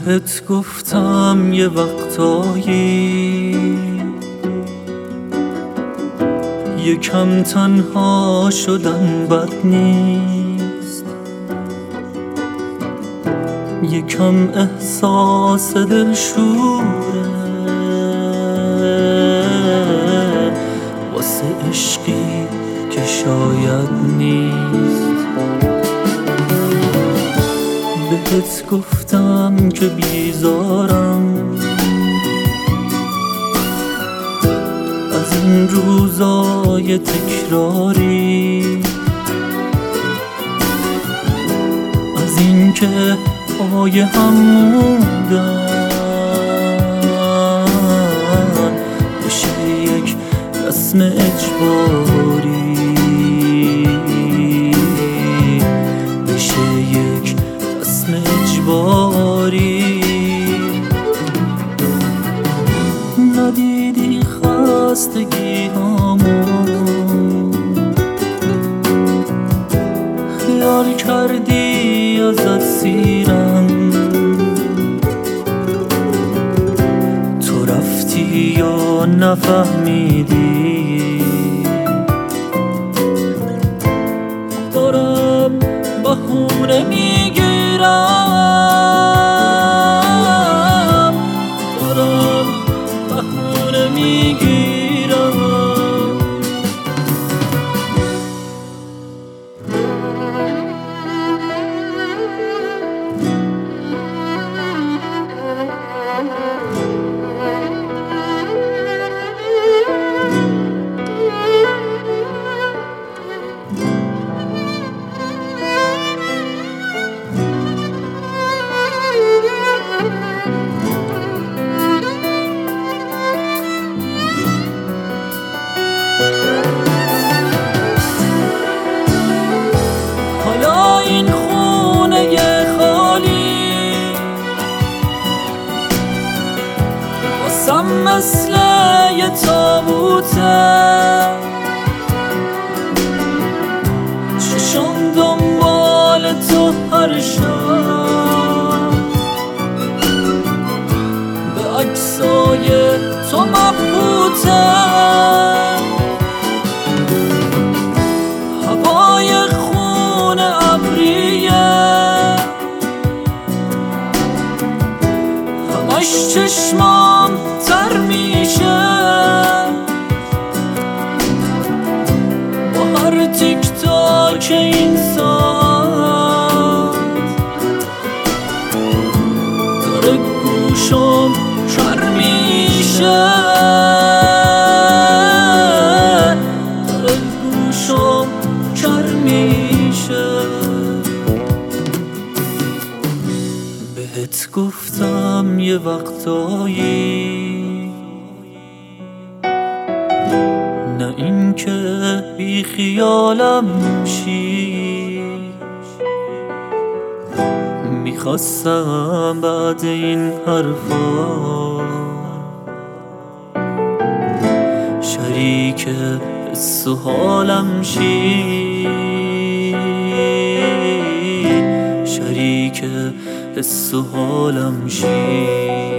بهت گفتم یه وقتایی یکم تنها شدن بد نیست، یکم احساس دلشوره واسه عشقی که شاید نیست. بهت گفتم که بیزارم از این روزای تکراری، از این که پای هم موندن بشه یک رسم اجباری، بشه یک رسم اجباری. ندیدی خستگی هامون، خیال کردی ازت سیرم، تو رفتی یا نفهمیدی. دارم بهونه میگیرم، دارم بهونه میگیرم. حالا این خونه خالی واسم مثل یه تابوته، چشم دنبال تو هر شب، به عکسای تو مبهوته. هوای خون ابریه همش چشمام تر میشه، با هر تیک تاک این ساعت داره گوشم کر میشه، داره گوشم کر میشه. بهت گفتم یه وقتایی نه این که بی خیالم شی، میخواستم بعد این حرفا شریک حس و حالم شی، شریک حس و حالم شی.